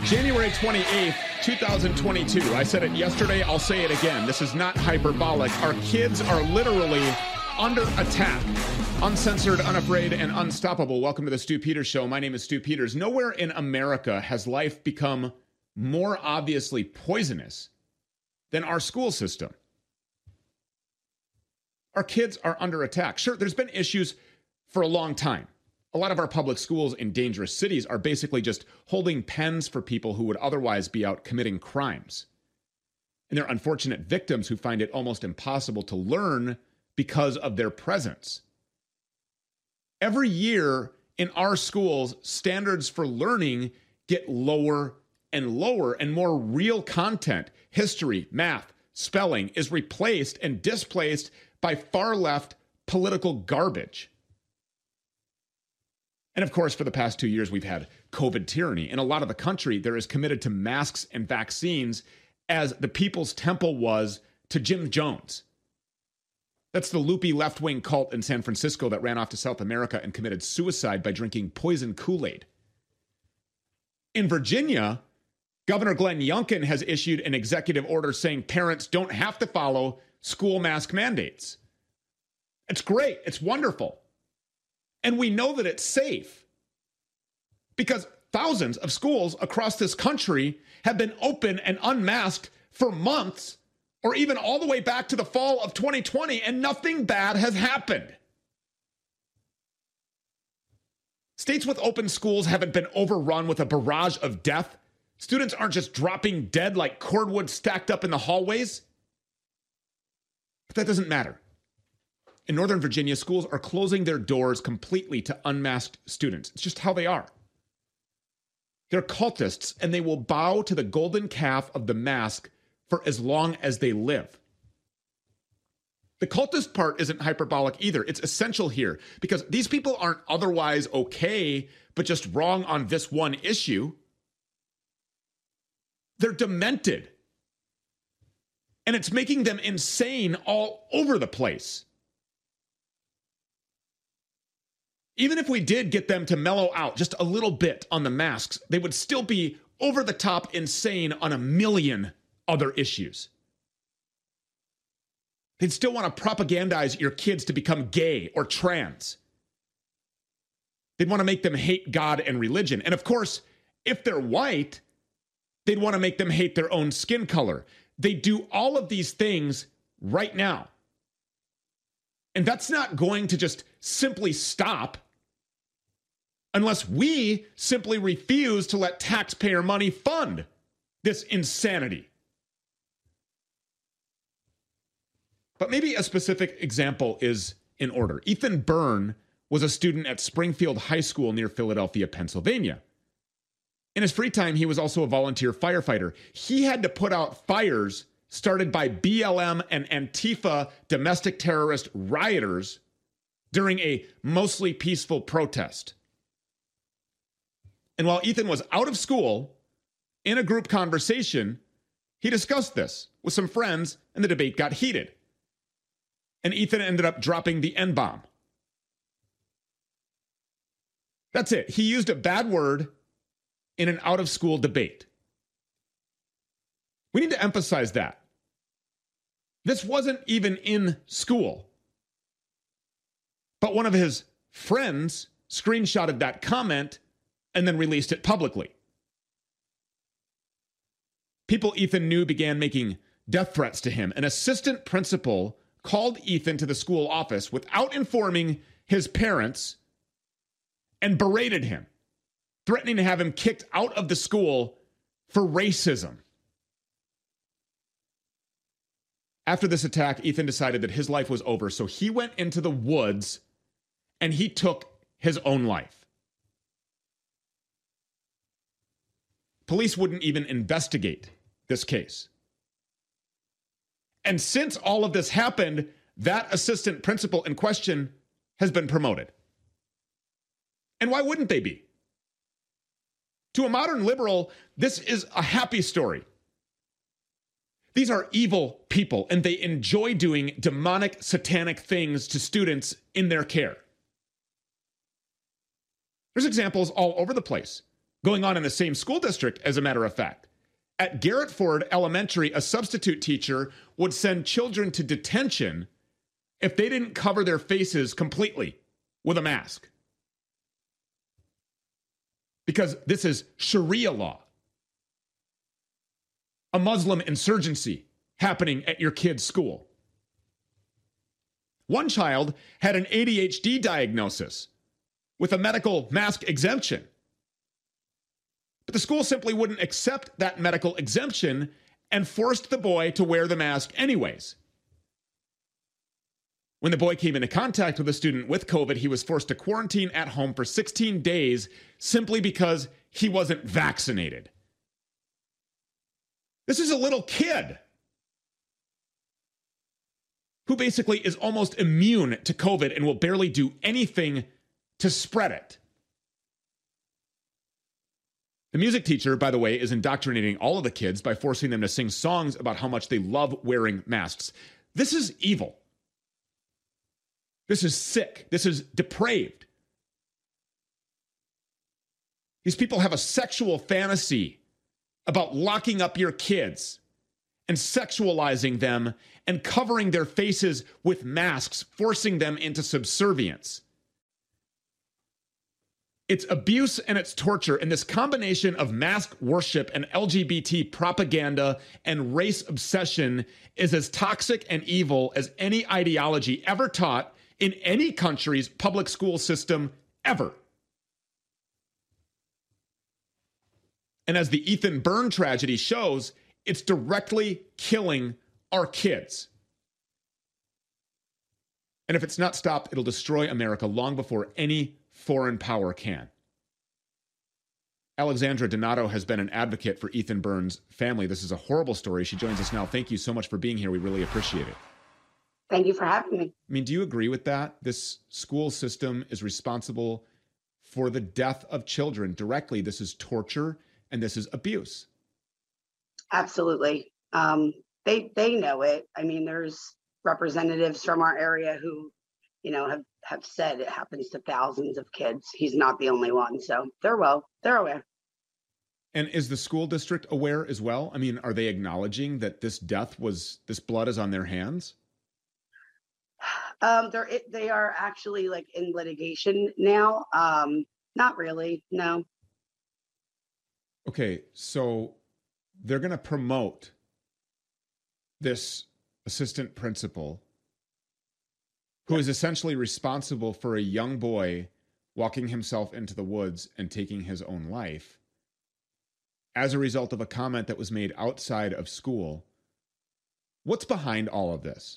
January 28th, 2022. I said it yesterday. I'll say it again. This is not hyperbolic. Our kids are literally under attack. Uncensored, unafraid, and unstoppable. Welcome to the Stu Peters Show. My name is Stu Peters. Nowhere in America has life become more obviously poisonous than our school system. Our kids are under attack. Sure, there's been issues for a long time. A lot of our public schools in dangerous cities are basically just holding pens for people who would otherwise be out committing crimes. And they're unfortunate victims who find it almost impossible to learn because of their presence. Every year in our schools, standards for learning get lower and lower, and more real content, history, math, spelling, is replaced and displaced by far-left political garbage. And of course, for the past 2 years, we've had COVID tyranny. In a lot of the country, they're as committed to masks and vaccines as the People's Temple was to Jim Jones. That's the loopy left-wing cult in San Francisco that ran off to South America and committed suicide by drinking poison Kool-Aid. In Virginia, Governor Glenn Youngkin has issued an executive order saying parents don't have to follow school mask mandates. It's great. It's wonderful. And we know that it's safe because thousands of schools across this country have been open and unmasked for months, or even all the way back to the fall of 2020, and nothing bad has happened. States with open schools haven't been overrun with a barrage of death. Students aren't just dropping dead like cordwood stacked up in the hallways. But that doesn't matter. In Northern Virginia, schools are closing their doors completely to unmasked students. It's just how they are. They're cultists, and they will bow to the golden calf of the mask for as long as they live. The cultist part isn't hyperbolic either. It's essential here because these people aren't otherwise okay, but just wrong on this one issue. They're demented. And it's making them insane all over the place. Even if we did get them to mellow out just a little bit on the masks, they would still be over the top insane on a million other issues. They'd still want to propagandize your kids to become gay or trans. They'd want to make them hate God and religion. And of course, if they're white, they'd want to make them hate their own skin color. They do all of these things right now. And that's not going to just simply stop unless we simply refuse to let taxpayer money fund this insanity. But maybe a specific example is in order. Ethan Byrne was a student at Springfield High School near Philadelphia, Pennsylvania. In his free time, he was also a volunteer firefighter. He had to put out fires started by BLM and Antifa domestic terrorist rioters during a mostly peaceful protest. And while Ethan was out of school, in a group conversation, he discussed this with some friends, and the debate got heated. And Ethan ended up dropping the N-bomb. That's it. He used a bad word in an out-of-school debate. We need to emphasize that. This wasn't even in school. But one of his friends screenshotted that comment and then released it publicly. People Ethan knew began making death threats to him. An assistant principal called Ethan to the school office without informing his parents and berated him, threatening to have him kicked out of the school for racism. After this attack, Ethan decided that his life was over, so he went into the woods and he took his own life. Police wouldn't even investigate this case. And since all of this happened, that assistant principal in question has been promoted. And why wouldn't they be? To a modern liberal, this is a happy story. These are evil people, and they enjoy doing demonic, satanic things to students in their care. There's examples all over the place. going on in the same school district, as a matter of fact. At Garrett Ford Elementary, a substitute teacher would send children to detention if they didn't cover their faces completely with a mask. Because this is Sharia law, a Muslim insurgency happening at your kid's school. One child had an ADHD diagnosis with a medical mask exemption. But the school simply wouldn't accept that medical exemption and forced the boy to wear the mask anyways. When the boy came into contact with a student with COVID, he was forced to quarantine at home for 16 days simply because he wasn't vaccinated. This is a little kid who basically is almost immune to COVID and will barely do anything to spread it. The music teacher, by the way, is indoctrinating all of the kids by forcing them to sing songs about how much they love wearing masks. This is evil. This is sick. This is depraved. These people have a sexual fantasy about locking up your kids and sexualizing them and covering their faces with masks, forcing them into subservience. It's abuse and it's torture, and this combination of mask worship and LGBT propaganda and race obsession is as toxic and evil as any ideology ever taught in any country's public school system ever. And as the Ethan Byrne tragedy shows, it's directly killing our kids. And if it's not stopped, it'll destroy America long before any foreign power can. Alexandra Donato has been an advocate for Ethan Byrne's family. This is a horrible story. She joins us now. Thank you so much for being here. We really appreciate it. Thank you for having me. I mean, do you agree with that? This school system is responsible for the death of children directly. This is torture and this is abuse. Absolutely. They know it. I mean, there's representatives from our area who, have said it happens to thousands of kids. He's not the only one. So they're aware. And is the school district aware as well? I mean, are they acknowledging that this blood is on their hands? They are actually like in litigation now. Not really, no. Okay, so they're going to promote this assistant principal who is essentially responsible for a young boy walking himself into the woods and taking his own life as a result of a comment that was made outside of school. What's behind all of this?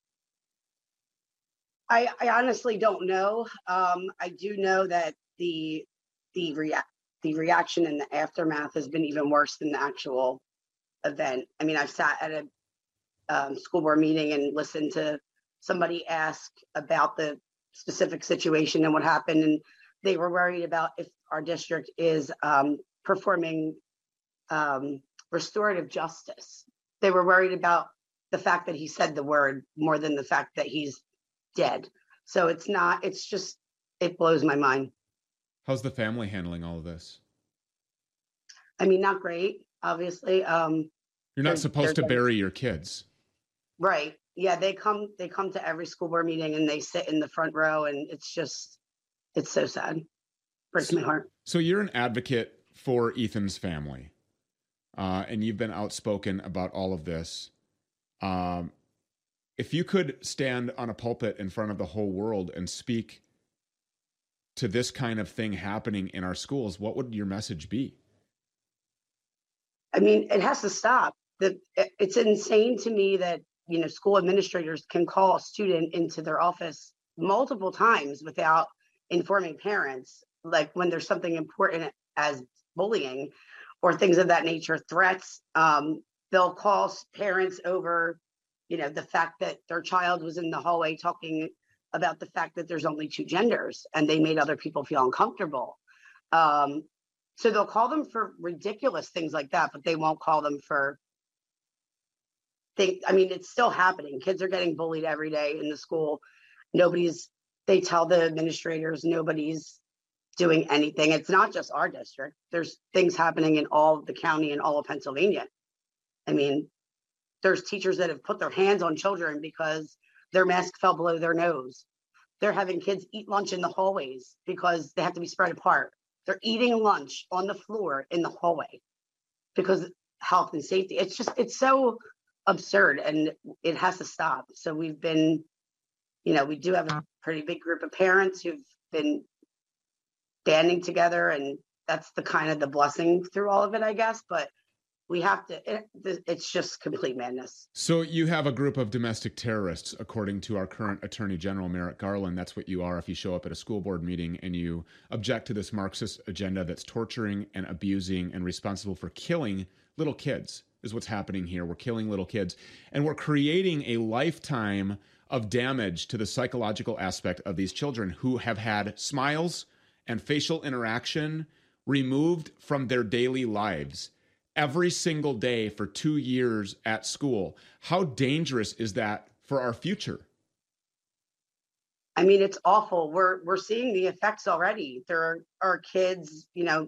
I honestly don't know. I do know that the reaction and the aftermath has been even worse than the actual event. I mean, I've sat at a school board meeting and listened to somebody ask about the specific situation and what happened, and they were worried about if our district is performing restorative justice. They were worried about the fact that he said the word more than the fact that he's dead. So it blows my mind. How's the family handling all of this? I mean, not great, obviously. You're not supposed to bury your kids. Right. Yeah, they come to every school board meeting and they sit in the front row, and it's so sad. Breaks my heart. So you're an advocate for Ethan's family, and you've been outspoken about all of this. If you could stand on a pulpit in front of the whole world and speak to this kind of thing happening in our schools, what would your message be? I mean, it has to stop. It's insane to me that, school administrators can call a student into their office multiple times without informing parents, like when there's something important as bullying or things of that nature, threats. They'll call parents over, the fact that their child was in the hallway talking about the fact that there's only two genders and they made other people feel uncomfortable. So they'll call them for ridiculous things like that, but they won't call them for it's still happening. Kids are getting bullied every day in the school. They tell the administrators nobody's doing anything. It's not just our district. There's things happening in all of the county and all of Pennsylvania. I mean, there's teachers that have put their hands on children because their mask fell below their nose. They're having kids eat lunch in the hallways because they have to be spread apart. They're eating lunch on the floor in the hallway because health and safety. It's so absurd, and it has to stop. So we've been, we do have a pretty big group of parents who've been banding together, and that's the kind of the blessing through all of it, I guess. But we have to, it's just complete madness. So you have a group of domestic terrorists, according to our current Attorney General, Merrick Garland. That's what you are if you show up at a school board meeting and you object to this Marxist agenda that's torturing and abusing and responsible for killing little kids, is what's happening here. We're killing little kids, and we're creating a lifetime of damage to the psychological aspect of these children who have had smiles and facial interaction removed from their daily lives every single day for 2 years at school. How dangerous is that for our future? I mean, it's awful. We're seeing the effects already. There are kids,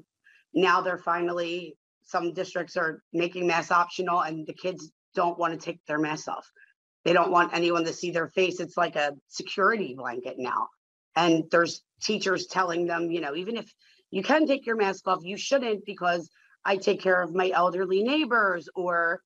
now they're finally, some districts are making masks optional, and the kids don't want to take their masks off. They don't want anyone to see their face. It's like a security blanket now. And there's teachers telling them, even if you can take your mask off, you shouldn't, because I take care of my elderly neighbors or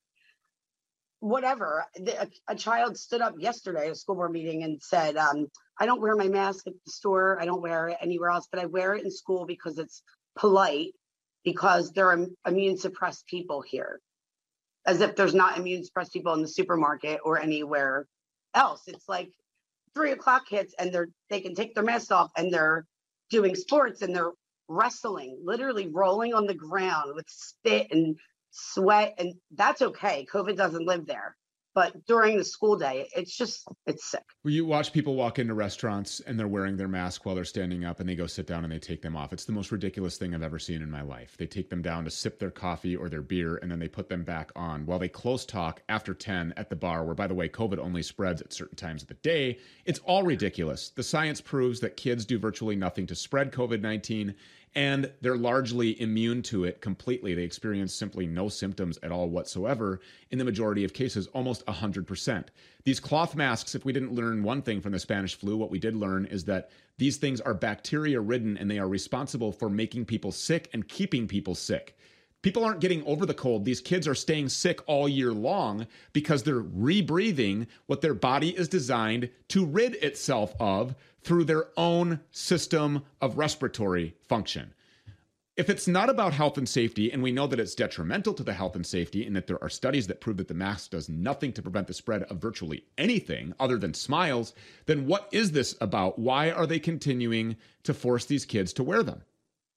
whatever. A child stood up yesterday at a school board meeting and said, I don't wear my mask at the store. I don't wear it anywhere else, but I wear it in school because it's polite, because there are immune suppressed people here. As if there's not immune suppressed people in the supermarket or anywhere else. It's like 3 o'clock hits and they can take their masks off and they're doing sports and they're wrestling, literally rolling on the ground with spit and sweat, and that's okay. COVID doesn't live there. But during the school day, it's sick. Well, you watch people walk into restaurants and they're wearing their mask while they're standing up, and they go sit down and they take them off. It's the most ridiculous thing I've ever seen in my life. They take them down to sip their coffee or their beer, and then they put them back on while they close talk after 10 at the bar, where, by the way, COVID only spreads at certain times of the day. It's all ridiculous. The science proves that kids do virtually nothing to spread COVID-19, and they're largely immune to it completely. They experience simply no symptoms at all whatsoever in the majority of cases, almost 100%. These cloth masks, if we didn't learn one thing from the Spanish flu, what we did learn is that these things are bacteria-ridden, and they are responsible for making people sick and keeping people sick. People aren't getting over the cold. These kids are staying sick all year long because they're rebreathing what their body is designed to rid itself of through their own system of respiratory function. If it's not about health and safety, and we know that it's detrimental to the health and safety, and that there are studies that prove that the mask does nothing to prevent the spread of virtually anything other than smiles, then what is this about? Why are they continuing to force these kids to wear them?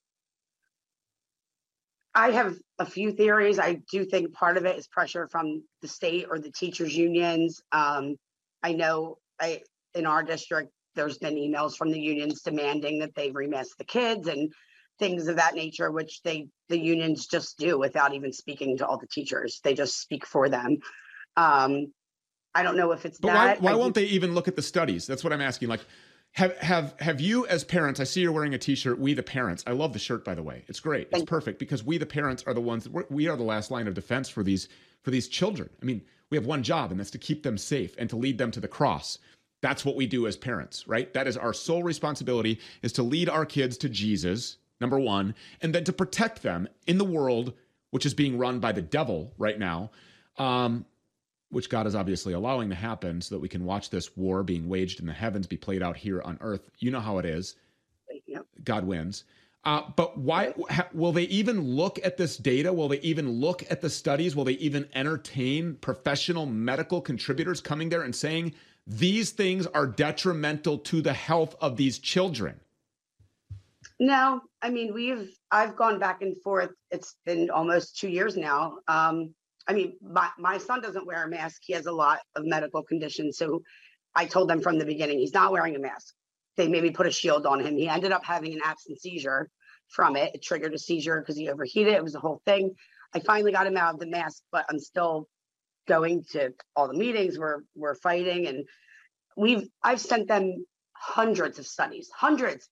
I have a few theories. I do think part of it is pressure from the state or the teachers' unions. I know in our district, there's been emails from the unions demanding that they remask the kids and things of that nature, which the unions just do without even speaking to all the teachers. They just speak for them. I don't know if it's but that. Why won't they even look at the studies? That's what I'm asking. Like, have you as parents, I see you're wearing a t-shirt, We the Parents. I love the shirt, by the way. It's great. It's perfect, because we the parents are the ones, we are the last line of defense for these children. I mean, we have one job, and that's to keep them safe and to lead them to the cross. That's what we do as parents, right? That is our sole responsibility, is to lead our kids to Jesus, number one, and then to protect them in the world, which is being run by the devil right now, which God is obviously allowing to happen so that we can watch this war being waged in the heavens be played out here on earth. You know how it is. Yep. God wins. But why will they even look at this data? Will they even look at the studies? Will they even entertain professional medical contributors coming there and saying these things are detrimental to the health of these children? No, I mean, I've gone back and forth. It's been almost 2 years now. I mean, my son doesn't wear a mask. He has a lot of medical conditions. So I told them from the beginning, he's not wearing a mask. They made me put a shield on him. He ended up having an absent seizure from it. It triggered a seizure because he overheated. It was a whole thing. I finally got him out of the mask, but I'm still going to all the meetings. We're fighting, and I've sent them hundreds of studies, hundreds.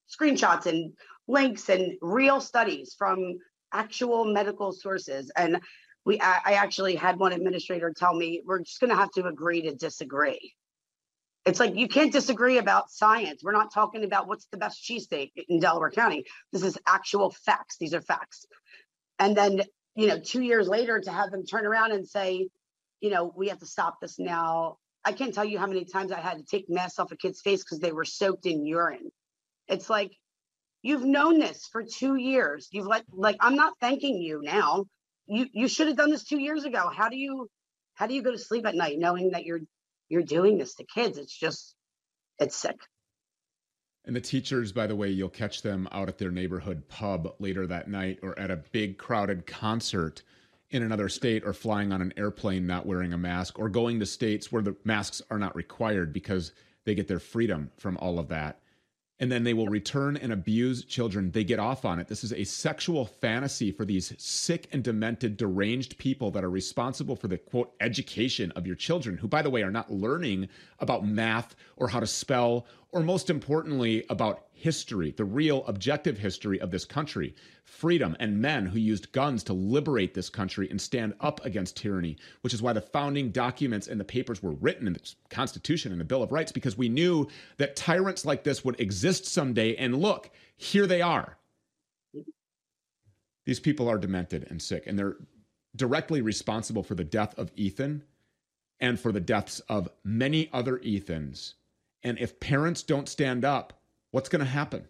screenshots and links and real studies from actual medical sources. And I actually had one administrator tell me, we're just going to have to agree to disagree. It's like, you can't disagree about science. We're not talking about what's the best cheesesteak in Delaware County. This is actual facts. These are facts. And then, 2 years later, to have them turn around and say, we have to stop this now. I can't tell you how many times I had to take masks off a kid's face because they were soaked in urine. It's like, you've known this for 2 years. You've I'm not thanking you now. You should have done this 2 years ago. How do you go to sleep at night knowing that you're doing this to kids? It's sick. And the teachers, by the way, you'll catch them out at their neighborhood pub later that night, or at a big crowded concert in another state, or flying on an airplane not wearing a mask, or going to states where the masks are not required because they get their freedom from all of that. And then they will return and abuse children. They get off on it. This is a sexual fantasy for these sick and demented, deranged people that are responsible for the, quote, education of your children, who, by the way, are not learning about math or how to spell, or most importantly, about history, the real objective history of this country, freedom, and men who used guns to liberate this country and stand up against tyranny, which is why the founding documents and the papers were written in the Constitution and the Bill of Rights, because we knew that tyrants like this would exist someday. And look, here they are. These people are demented and sick, and they're directly responsible for the death of Ethan and for the deaths of many other Ethans. And if parents don't stand up, what's going to happen?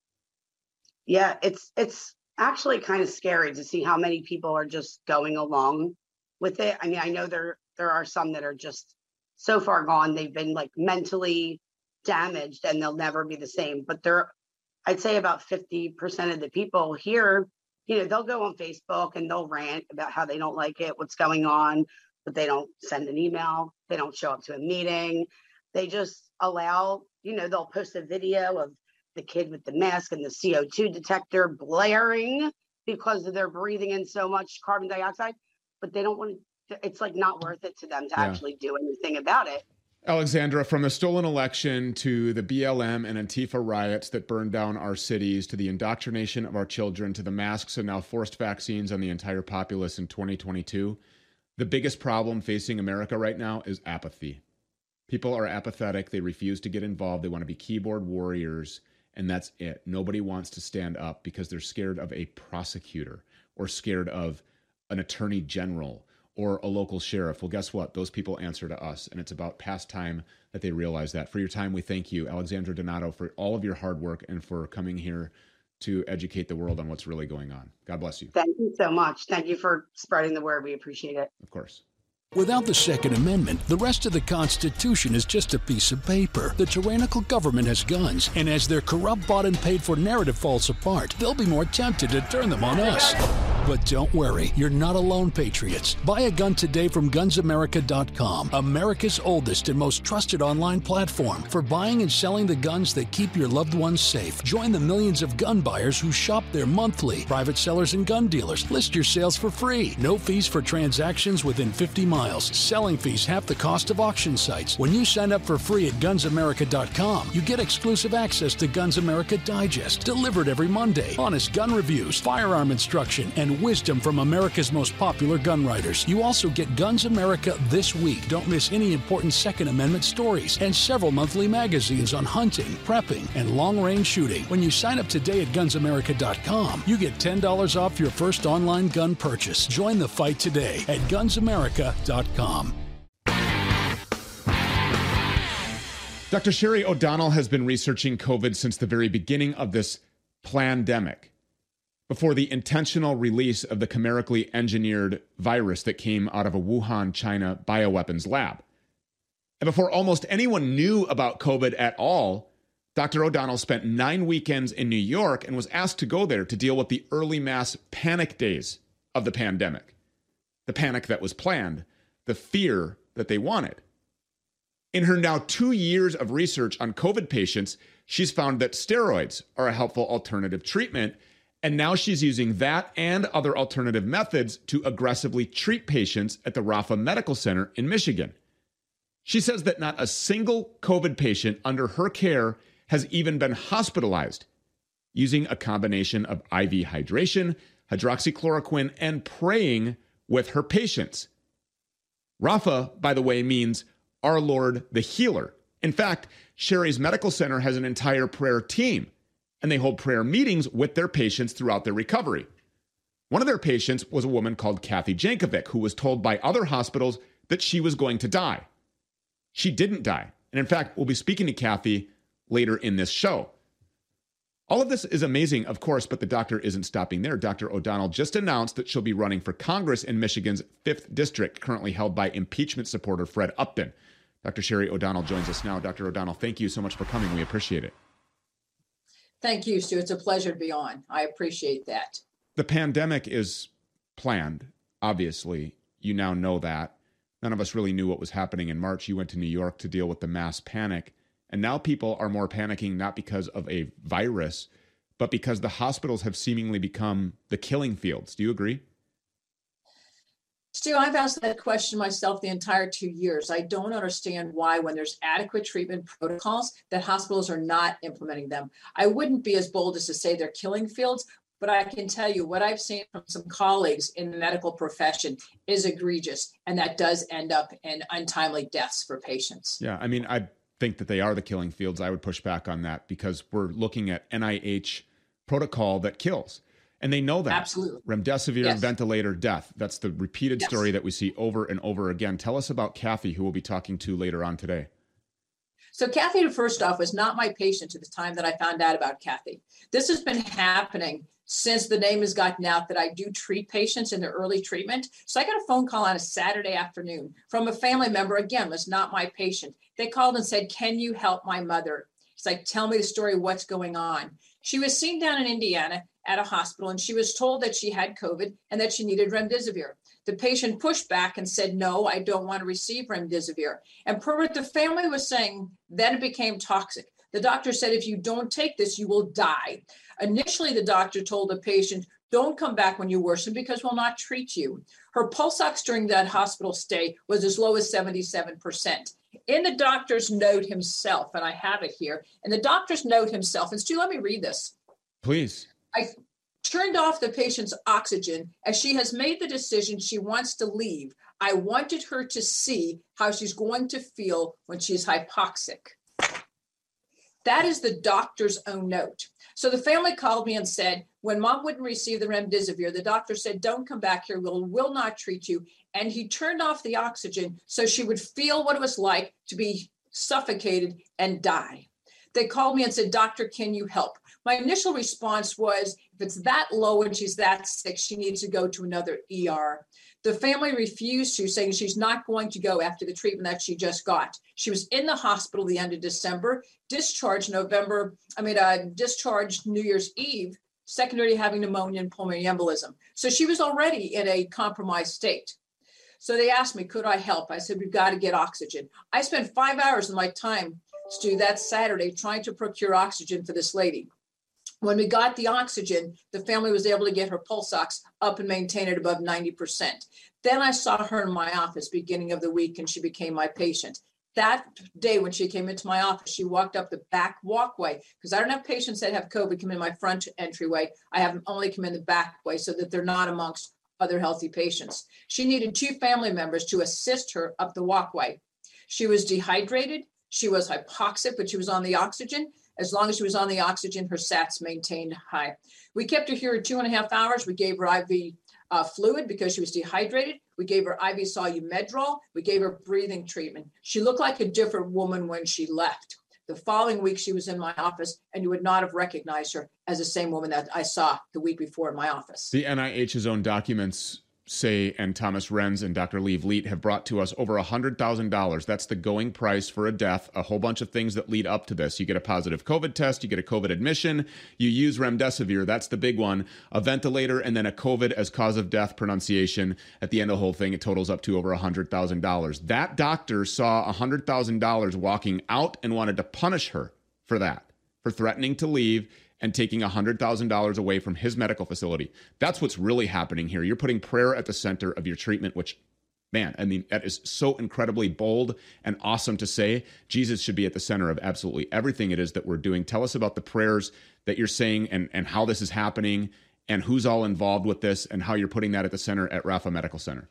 Yeah, it's actually kind of scary to see how many people are just going along with it. I mean, I know there are some that are just so far gone. They've been mentally damaged and they'll never be the same. But I'd say about 50% of the people here, they'll go on Facebook and they'll rant about how they don't like it, what's going on, but they don't send an email. They don't show up to a meeting. They just allow, they'll post a video of the kid with the mask and the CO2 detector blaring because they're breathing in so much carbon dioxide, but they don't want to, it's not worth it to them to actually do anything about it. Alexandra, from the stolen election to the BLM and Antifa riots that burned down our cities, to the indoctrination of our children, to the masks and now forced vaccines on the entire populace in 2022, the biggest problem facing America right now is apathy. People are apathetic. They refuse to get involved. They want to be keyboard warriors, and that's it. Nobody wants to stand up because they're scared of a prosecutor or scared of an attorney general or a local sheriff. Well, guess what? Those people answer to us, and it's about past time that they realize that. For your time, we thank you, Alexandra Donato, for all of your hard work and for coming here to educate the world on what's really going on. God bless you. Thank you so much. Thank you for spreading the word. We appreciate it. Of course. Without the Second Amendment, the rest of the Constitution is just a piece of paper. The tyrannical government has guns, and as their corrupt, bought and paid for narrative falls apart, they'll be more tempted to turn them on us. But don't worry, you're not alone, patriots. Buy a gun today from GunsAmerica.com, America's oldest and most trusted online platform for buying and selling the guns that keep your loved ones safe. Join the millions of gun buyers who shop there monthly. Private sellers and gun dealers. List your sales for free. No fees for transactions within 50 miles. Selling fees half the cost of auction sites. When you sign up for free at GunsAmerica.com, you get exclusive access to Guns America Digest, delivered every Monday. Honest gun reviews, firearm instruction, and wisdom from America's most popular gun writers. You also get Guns America This Week. Don't miss any important Second Amendment stories, and several monthly magazines on hunting, prepping, and long-range shooting. When you sign up today at GunsAmerica.com, you get $10 off your first online gun purchase. Join the fight today at GunsAmerica.com. Dr. Sherry O'Donnell has been researching COVID since the very beginning of this plandemic, before the intentional release of the chimerically engineered virus that came out of a Wuhan, China bioweapons lab. And before almost anyone knew about COVID at all, Dr. O'Donnell spent 9 weekends in New York and was asked to go there to deal with the early mass panic days of the pandemic. The panic that was planned, the fear that they wanted. In her now 2 years of research on COVID patients, she's found that steroids are a helpful alternative treatment. And now she's using that and other alternative methods to aggressively treat patients at the Rapha Medical Center in Michigan. She says that not a single COVID patient under her care has even been hospitalized using a combination of IV hydration, hydroxychloroquine, and praying with her patients. Rapha, by the way, means our Lord the Healer. In fact, Sherry's Medical Center has an entire prayer team, and they hold prayer meetings with their patients throughout their recovery. One of their patients was a woman called Kathy Jankovic, who was told by other hospitals that she was going to die. She didn't die. And in fact, we'll be speaking to Kathy later in this show. All of this is amazing, of course, but the doctor isn't stopping there. Dr. O'Donnell just announced that she'll be running for Congress in Michigan's 5th District, currently held by impeachment supporter Fred Upton. Dr. Sherry O'Donnell joins us now. Dr. O'Donnell, thank you so much for coming. We appreciate it. Thank you, Stu. It's a pleasure to be on. I appreciate that. The pandemic is planned, obviously. You now know that. None of us really knew what was happening in March. You went to New York to deal with the mass panic. And now people are more panicking, not because of a virus, but because the hospitals have seemingly become the killing fields. Do you agree? Stu, I've asked that question myself the entire 2 years. I don't understand why, when there's adequate treatment protocols, that hospitals are not implementing them. I wouldn't be as bold as to say they're killing fields, but I can tell you what I've seen from some colleagues in the medical profession is egregious, and that does end up in untimely deaths for patients. Yeah, I mean, I think that they are the killing fields. I would push back on that because we're looking at NIH protocol that kills. And they know that. Absolutely. Remdesivir, Yes. ventilator, death. That's the repeated Yes. story that we see over and over again. Tell us about Kathy, who we'll be talking to later on today. So Kathy, first off, was not my patient at the time that I found out about Kathy. This has been happening since the name has gotten out that I do treat patients in their early treatment. So I got a phone call on a Saturday afternoon from a family member, again, was not my patient. They called and said, "Can you help my mother?" It's like, "Tell me the story, what's going on?" She was seen down in Indiana at a hospital, and she was told that she had COVID and that she needed remdesivir. The patient pushed back and said, "No, I don't want to receive remdesivir." And per what the family was saying, then it became toxic. The doctor said, "If you don't take this, you will die." Initially, the doctor told the patient, "Don't come back when you worsen because we'll not treat you." Her pulse ox during that hospital stay was as low as 77%. In the doctor's note himself, and I have it here, in the doctor's note himself, and Stu, let me read this. Please. I turned off the patient's oxygen as she has made the decision she wants to leave. I wanted her to see how she's going to feel when she's hypoxic. That is the doctor's own note. So the family called me and said, when mom wouldn't receive the remdesivir, the doctor said, "Don't come back here, will not treat you." And he turned off the oxygen so she would feel what it was like to be suffocated and die. They called me and said, "Doctor, can you help?" My initial response was, if it's that low and she's that sick, she needs to go to another ER. The family refused to, saying she's not going to go after the treatment that she just got. She was in the hospital the end of December, discharged New Year's Eve, secondary to having pneumonia and pulmonary embolism. So she was already in a compromised state. So they asked me, could I help? I said, "We've got to get oxygen." I spent 5 hours of my time, Stu, that Saturday trying to procure oxygen for this lady. When we got the oxygen, the family was able to get her pulse ox up and maintain it above 90%. Then I saw her in my office beginning of the week, and she became my patient. That day when she came into my office, she walked up the back walkway, because I don't have patients that have COVID come in my front entryway. I have them only come in the back way so that they're not amongst other healthy patients. She needed 2 family members to assist her up the walkway. She was dehydrated. She was hypoxic, but she was on the oxygen. As long as she was on the oxygen, her SATs maintained high. We kept her here 2.5 hours. We gave her IV fluid because she was dehydrated. We gave her IV Solumedrol. We gave her breathing treatment. She looked like a different woman when she left. The following week, she was in my office, and you would not have recognized her as the same woman that I saw the week before in my office. The NIH's own documents say, and Thomas Renz and Dr. Lee Vliet have brought to us over $100,000. That's the going price for a death, a whole bunch of things that lead up to this. You get a positive COVID test, you get a COVID admission, you use remdesivir, that's the big one, a ventilator, and then a COVID as cause of death pronunciation. At the end of the whole thing, it totals up to over $100,000. That doctor saw $100,000 walking out and wanted to punish her for that, for threatening to leave and taking $100,000 away from his medical facility. That's what's really happening here. You're putting prayer at the center of your treatment, which Man, I mean, that is so incredibly bold and awesome to say. Jesus should be at the center of absolutely everything it is that we're doing. Tell us about the prayers that you're saying and how this is happening and who's all involved with this and how you're putting that at the center at Rapha Medical Center.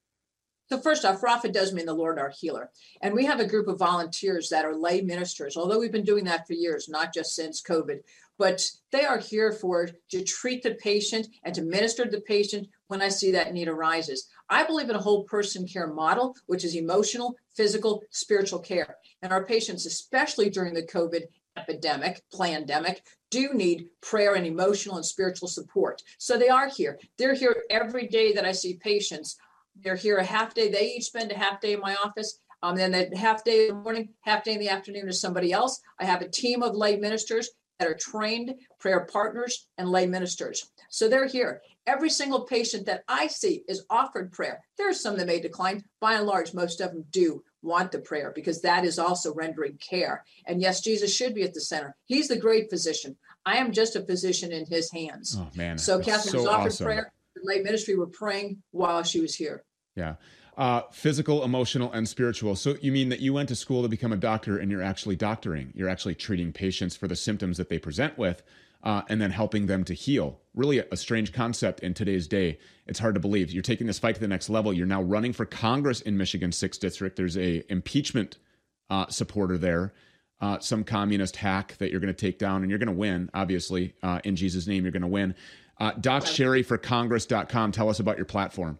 So first off, Rapha does mean the Lord our healer. And we have a group of volunteers that are lay ministers, although we've been doing that for years, not just since COVID. But they are here to treat the patient and to minister to the patient when I see that need arises. I believe in a whole person care model, which is emotional, physical, spiritual care. And our patients, especially during the COVID pandemic, do need prayer and emotional and spiritual support. So they are here. They're here every day that I see patients. They're here a half day. They each spend a half day in my office. Then the half day in the morning, half day in the afternoon is somebody else. I have a team of lay ministers that are trained prayer partners and lay ministers. So they're here. Every single patient that I see is offered prayer. There are some that may decline. By and large, most of them do want the prayer because that is also rendering care. And yes, Jesus should be at the center. He's the great physician. I am just a physician in his hands. Oh, man. So Catherine was offered awesome. prayer. The lay ministry were praying while she was here. Yeah. Physical, emotional, and spiritual. So you mean that you went to school to become a doctor and you're actually doctoring. You're actually treating patients for the symptoms that they present with and then helping them to heal. Really a strange concept in today's day. It's hard to believe. You're taking this fight to the next level. You're now running for Congress in Michigan's 6th District. There's a impeachment supporter there, some communist hack that you're going to take down, and you're going to win, obviously. In Jesus' name, you're going to win. DocSherryForCongress.com. Tell us about your platform.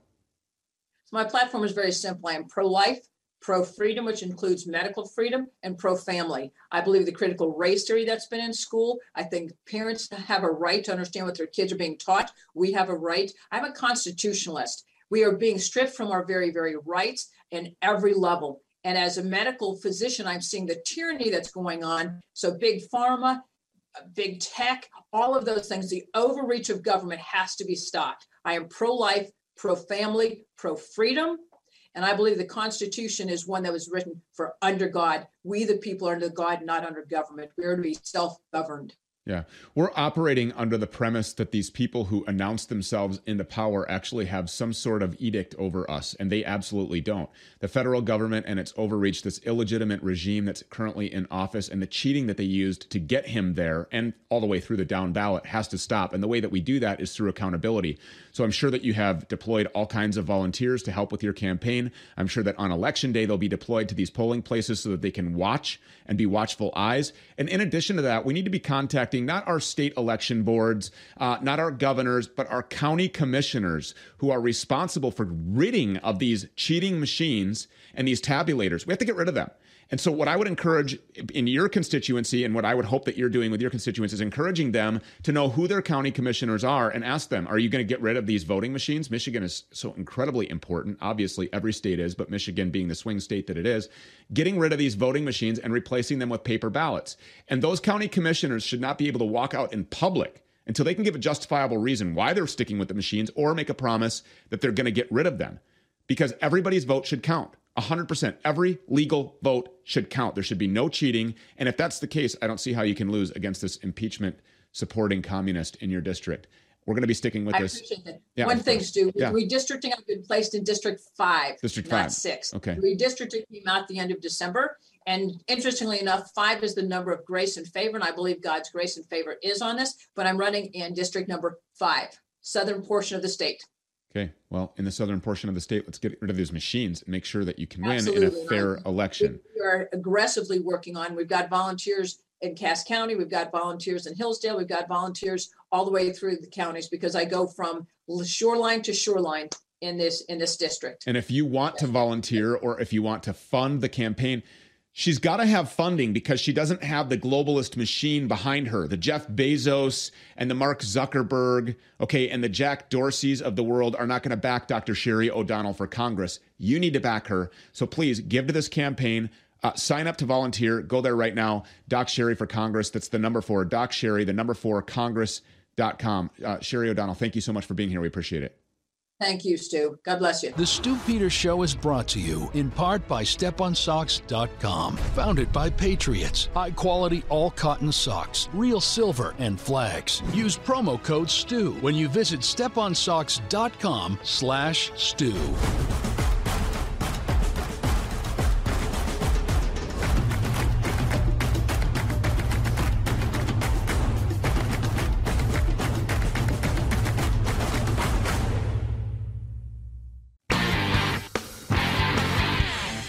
My platform is very simple. I am pro-life, pro-freedom, which includes medical freedom, and pro-family. I believe the critical race theory that's been in school. I think parents have a right to understand what their kids are being taught. We have a right. I'm a constitutionalist. We are being stripped from our very, very rights in every level. And as a medical physician, I'm seeing the tyranny that's going on. So big pharma, big tech, all of those things, the overreach of government has to be stopped. I am pro-life, pro-family, pro-freedom. And I believe the Constitution is one that was written for under God. We, the people, are under God, not under government. We are to be self-governed. Yeah. We're operating under the premise that these people who announce themselves into power actually have some sort of edict over us, and they absolutely don't. The federal government and its overreach, this illegitimate regime that's currently in office, and the cheating that they used to get him there and all the way through the down ballot has to stop. And the way that we do that is through accountability. So I'm sure that you have deployed all kinds of volunteers to help with your campaign. I'm sure that on election day, they'll be deployed to these polling places so that they can watch and be watchful eyes. And in addition to that, we need to be contacting not our state election boards, not our governors, but our county commissioners who are responsible for ridding of these cheating machines and these tabulators. We have to get rid of them. And so what I would encourage in your constituency, and what I would hope that you're doing with your constituents, is encouraging them to know who their county commissioners are and ask them, are you going to get rid of these voting machines? Michigan is so incredibly important. Obviously, every state is, but Michigan being the swing state that it is, getting rid of these voting machines and replacing them with paper ballots. And those county commissioners should not be able to walk out in public until they can give a justifiable reason why they're sticking with the machines or make a promise that they're going to get rid of them. Because everybody's vote should count. 100%. Every legal vote should count. There should be no cheating. And if that's the case, I don't see how you can lose against this impeachment supporting communist in your district. We're going to be sticking with this. I appreciate that. Yeah, one thing, Stu, yeah. Redistricting, I've been placed in District 5, District not 5. 6. Okay. Redistricting came out at the end of December. And interestingly enough, 5 is the number of grace and favor. And I believe God's grace and favor is on this. But I'm running in District number 5, southern portion of the state. Okay. Well, in the southern portion of the state, let's get rid of these machines and make sure that you can win Absolutely. in a fair election. We are aggressively working on. We've got volunteers in Cass County. We've got volunteers in Hillsdale. We've got volunteers all the way through the counties because I go from shoreline to shoreline in this district. And if you want to volunteer or if you want to fund the campaign, she's got to have funding because she doesn't have the globalist machine behind her, the Jeff Bezos and the Mark Zuckerberg, okay, and the Jack Dorseys of the world are not going to back Dr. Sherry O'Donnell for Congress. You need to back her. So please give to this campaign. Sign up to volunteer. Go there right now. Doc Sherry for Congress. That's the number 4, Doc Sherry, the number 4, Congress.com. Sherry O'Donnell, thank you so much for being here. We appreciate it. Thank you, Stu. God bless you. The Stu Peters Show is brought to you in part by StepOnSocks.com. Founded by Patriots. High-quality all-cotton socks. Real silver and flags. Use promo code STU when you visit StepOnSocks.com/Stu.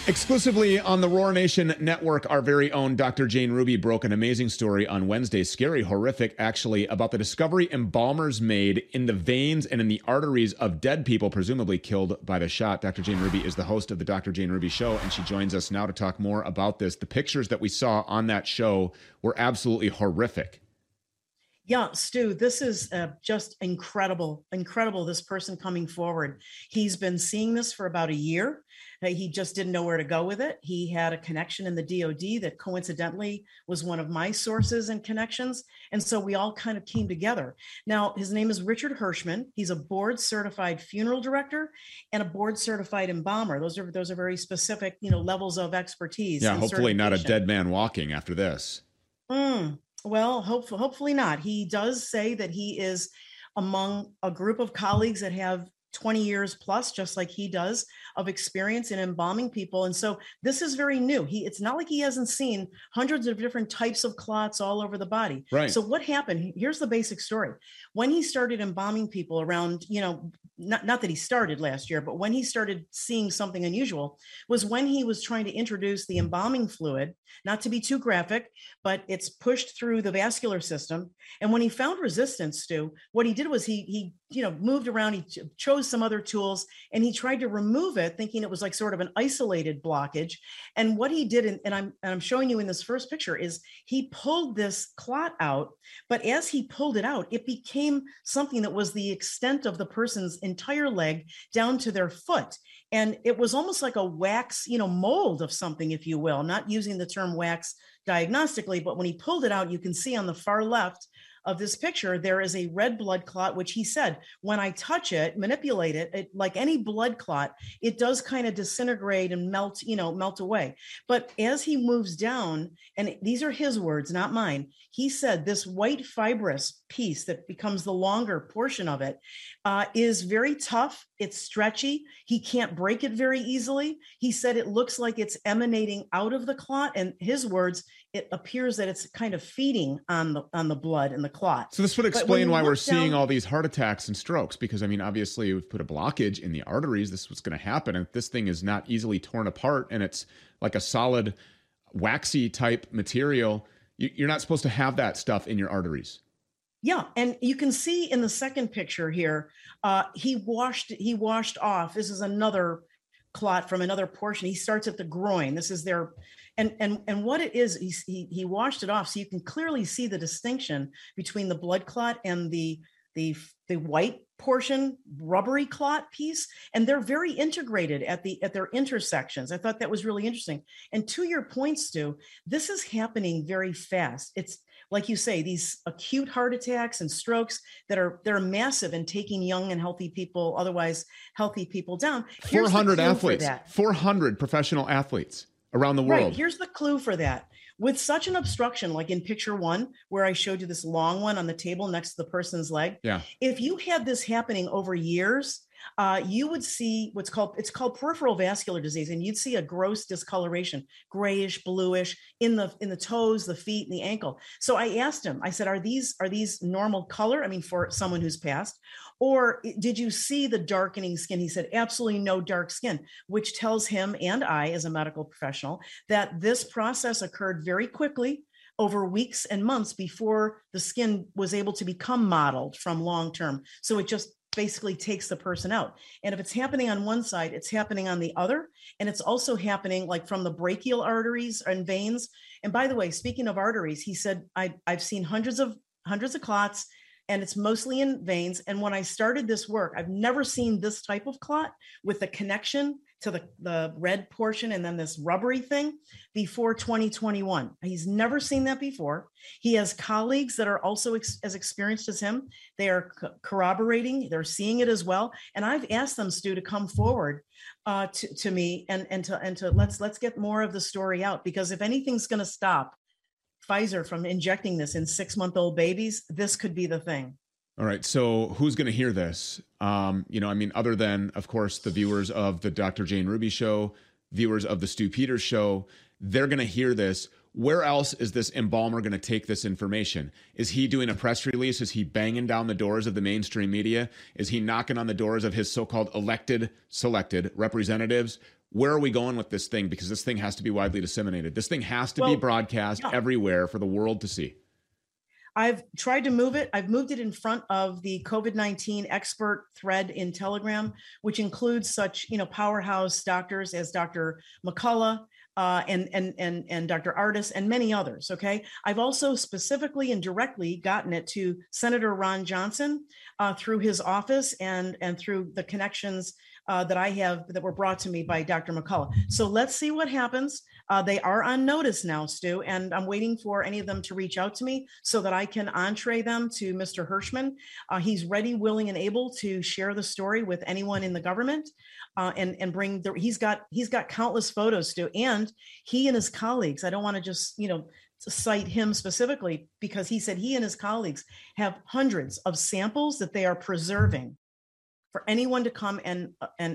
Exclusively on the Roar Nation Network, our very own Dr. Jane Ruby broke an amazing story on Wednesday, scary, horrific, actually, about the discovery embalmers made in the veins and in the arteries of dead people, presumably killed by the shot. Dr. Jane Ruby is the host of the Dr. Jane Ruby Show, and she joins us now to talk more about this. The pictures that we saw on that show were absolutely horrific. Yeah, Stu, this is just incredible, this person coming forward. He's been seeing this for about a year. He just didn't know where to go with it. He had a connection in the DOD that coincidentally was one of my sources and connections. And so we all kind of came together. Now, his name is Richard Hirschman. He's a board certified funeral director and a board certified embalmer. Those are very specific, levels of expertise. Yeah, hopefully not a dead man walking after this. Well, hopefully not. He does say that he is among a group of colleagues that have 20 years plus, just like he does, of experience in embalming people. And so this is very new. It's not like he hasn't seen hundreds of different types of clots all over the body. Right. So what happened? Here's the basic story. When he started embalming people around, not that he started last year, but when he started seeing something unusual was when he was trying to introduce the embalming fluid, not to be too graphic, but it's pushed through the vascular system. And when he found resistance, Stu, what he did was he moved around, he chose some other tools, and he tried to remove it, thinking it was like sort of an isolated blockage. And what he did, and I'm showing you in this first picture, is he pulled this clot out, but as he pulled it out, it became something that was the extent of the person's entire leg down to their foot. And it was almost like a wax, mold of something, if you will, not using the term wax diagnostically, but when he pulled it out, you can see on the far left of this picture, there is a red blood clot, which he said, when I touch it, manipulate it, like any blood clot, it does kind of disintegrate and melt away. But as he moves down, and these are his words, not mine, he said this white fibrous piece that becomes the longer portion of it is very tough. It's stretchy. He can't break it very easily. He said it looks like it's emanating out of the clot. And his words, it appears that it's kind of feeding on the blood and the clot. So this would explain why we're seeing all these heart attacks and strokes, because obviously we've put a blockage in the arteries. This is what's going to happen. And this thing is not easily torn apart, and it's like a solid waxy type material. You're not supposed to have that stuff in your arteries. Yeah, and you can see in the second picture here, he washed off. This is another clot from another portion. He starts at the groin. This is their, and what it is, he washed it off, so you can clearly see the distinction between the blood clot and the white portion, rubbery clot piece, and they're very integrated at their intersections. I thought that was really interesting. And to your point, Stu, this is happening very fast. It's like you say, these acute heart attacks and strokes they're massive and taking young and healthy people, otherwise healthy people down. 400 athletes, 400 professional athletes around the world. Right. Here's the clue for that. With such an obstruction, like in picture one, where I showed you this long one on the table next to the person's leg. Yeah. If you had this happening over years, you would see it's called peripheral vascular disease, and you'd see a gross discoloration, grayish, bluish in the toes, the feet, and the ankle. So I asked him, I said, are these normal color? For someone who's passed, or did you see the darkening skin? He said, absolutely no dark skin, which tells him and I, as a medical professional, that this process occurred very quickly over weeks and months before the skin was able to become modeled from long term. So it just basically takes the person out. And if it's happening on one side, it's happening on the other. And it's also happening like from the brachial arteries and veins. And by the way, speaking of arteries, he said, I've seen hundreds of clots, and it's mostly in veins. And when I started this work, I've never seen this type of clot with the connection to the red portion and then this rubbery thing before 2021. He's never seen that before. He has colleagues that are also as experienced as him. They are corroborating, they're seeing it as well. And I've asked them, Stu, to come forward to me and to let's get more of the story out, because if anything's going to stop Pfizer from injecting this in 6-month-old babies, this could be the thing. All right. So who's going to hear this? Other than, of course, the viewers of the Dr. Jane Ruby Show, viewers of the Stu Peters Show, they're going to hear this. Where else is this embalmer going to take this information? Is he doing a press release? Is he banging down the doors of the mainstream media? Is he knocking on the doors of his so-called selected representatives? where are we going with this thing? Because this thing has to be widely disseminated. This thing has to be broadcast everywhere for the world to see. I've tried to move it. I've moved it in front of the COVID-19 expert thread in Telegram, which includes such, powerhouse doctors as Dr. McCullough and Dr. Ardis and many others. Okay. I've also specifically and directly gotten it to Senator Ron Johnson through his office and through the connections that I have that were brought to me by Dr. McCullough. So let's see what happens. They are on notice now, Stu, and I'm waiting for any of them to reach out to me so that I can entree them to Mr. Hirschman. He's ready, willing, and able to share the story with anyone in the government and bring he's got countless photos, Stu, and he and his colleagues. I don't want to just, cite him specifically because he said he and his colleagues have hundreds of samples that they are preserving for anyone to come and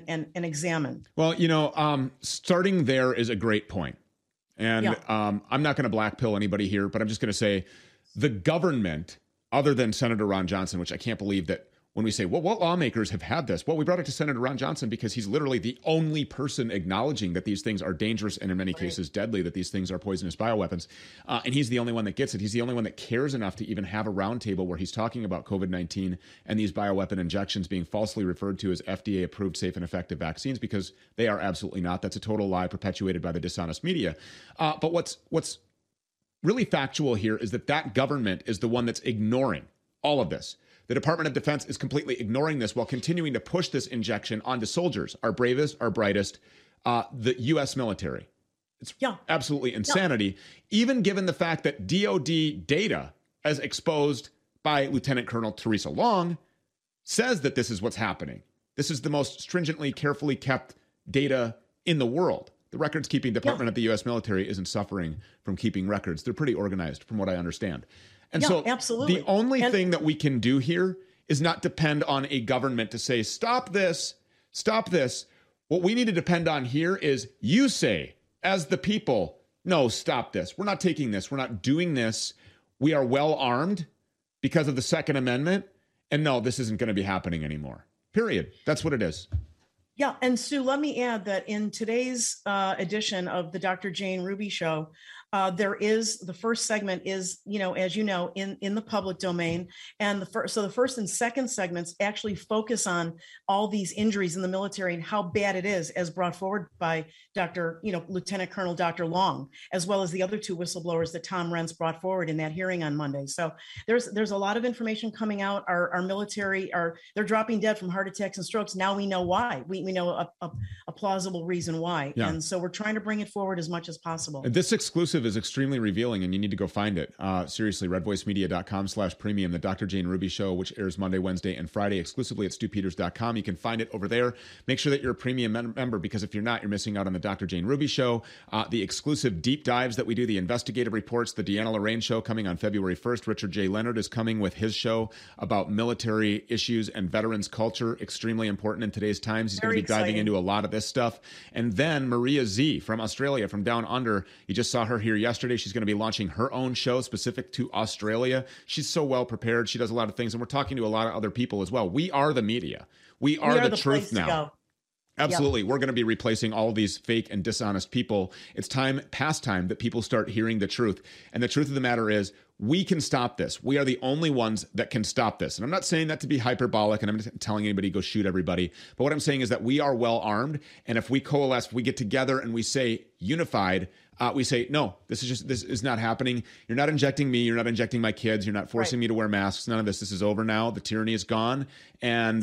examine. Well, starting there is a great point. And I'm not going to blackpill anybody here, but I'm just going to say the government, other than Senator Ron Johnson, which I can't believe that when we say, well, what lawmakers have had this? Well, we brought it to Senator Ron Johnson because he's literally the only person acknowledging that these things are dangerous and in many cases deadly, that these things are poisonous bioweapons. And he's the only one that gets it. He's the only one that cares enough to even have a roundtable where he's talking about COVID-19 and these bioweapon injections being falsely referred to as FDA-approved safe and effective vaccines, because they are absolutely not. That's a total lie perpetuated by the dishonest media. But what's really factual here is that government is the one that's ignoring all of this. The Department of Defense is completely ignoring this while continuing to push this injection onto soldiers, our bravest, our brightest, the U.S. military. It's absolutely insanity, even given the fact that DOD data, as exposed by Lieutenant Colonel Teresa Long, says that this is what's happening. This is the most stringently, carefully kept data in the world. The records-keeping department of the U.S. military isn't suffering from keeping records. They're pretty organized, from what I understand. And so absolutely. The only thing that we can do here is not depend on a government to say, stop this, stop this. What we need to depend on here is you say, as the people, no, stop this. We're not taking this. We're not doing this. We are well armed because of the Second Amendment. And no, this isn't going to be happening anymore. Period. That's what it is. Yeah. And Stu, let me add that in today's edition of the Dr. Jane Ruby Show, there is the first segment is, as you know, in the public domain. And the first and second segments actually focus on all these injuries in the military and how bad it is, as brought forward by Lieutenant Colonel Dr. Long, as well as the other two whistleblowers that Tom Renz brought forward in that hearing on Monday. So there's a lot of information coming out. Our military they're dropping dead from heart attacks and strokes. Now we know why. We know a plausible reason why. Yeah. And so we're trying to bring it forward as much as possible. This exclusive is extremely revealing, and you need to go find it. Seriously, redvoicemedia.com/premium, the Dr. Jane Ruby Show, which airs Monday, Wednesday, and Friday exclusively at stupeters.com. You can find it over there. Make sure that you're a premium member, because if you're not, you're missing out on the Dr. Jane Ruby Show, the exclusive deep dives that we do, the investigative reports, the Deanna Lorraine Show coming on February 1st. Richard J. Leonard is coming with his show about military issues and veterans culture, extremely important in today's times. He's going to be diving into a lot of this stuff. And then Maria Z from Australia, from Down Under, you just saw her here yesterday. She's going to be launching her own show specific to Australia. She's so well prepared. She does a lot of things, and we're talking to a lot of other people as well. We are the media. We are the truth now. Absolutely. Yep. We're going to be replacing all of these fake and dishonest people. It's past time that people start hearing the truth. And the truth of the matter is, we can stop this. We are the only ones that can stop this. And I'm not saying that to be hyperbolic, and I'm not telling anybody go shoot everybody. But what I'm saying is that we are well armed. And if we coalesce, if we get together and we say unified, we say, no, this is not happening. You're not injecting me. You're not injecting my kids. You're not forcing me to wear masks. None of this. This is over now. The tyranny is gone. And